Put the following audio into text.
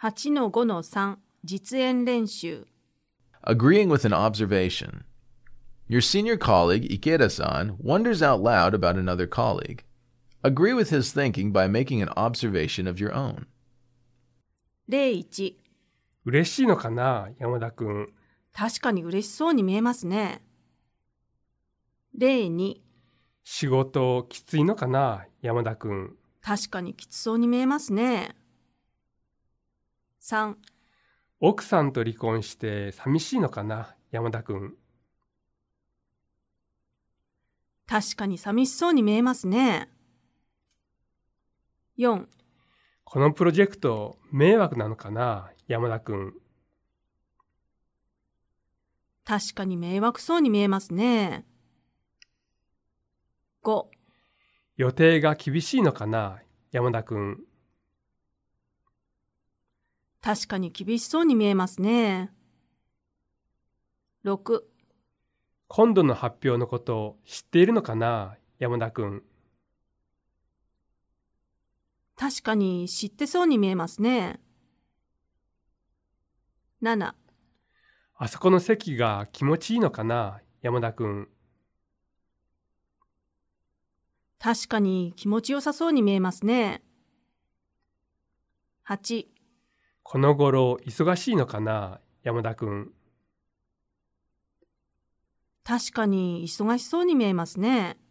8-5-3 実演練習 Agreeing with an observation. Your senior colleague, Ikeda-san, wonders out loud about another colleague. Agree with his thinking by making an observation of your own. 01 嬉しいのかな、山田くん。 確かに嬉しそうに見えますね。02 仕事きついのかな、山田くん。 確かにきつそうに見えますね。3 奥さんと離婚して寂しいのかな、山田くん。 確かに寂しそうに見えますね。4 このプロジェクト迷惑なのかな、山田くん。 確かに迷惑そうに見えますね。5 予定が厳しいのかな、山田くん。 確かに厳しそうに見えますね。6 今度の発表のことを知っているのかな、山田くん。 確かに知ってそうに見えますね。7 あそこの席が気持ちいいのかな、山田くん。 確かに気持ちよさそうに見えますね。8 この頃忙しいのかな、山田くん。 確かに忙しそうに見えますね。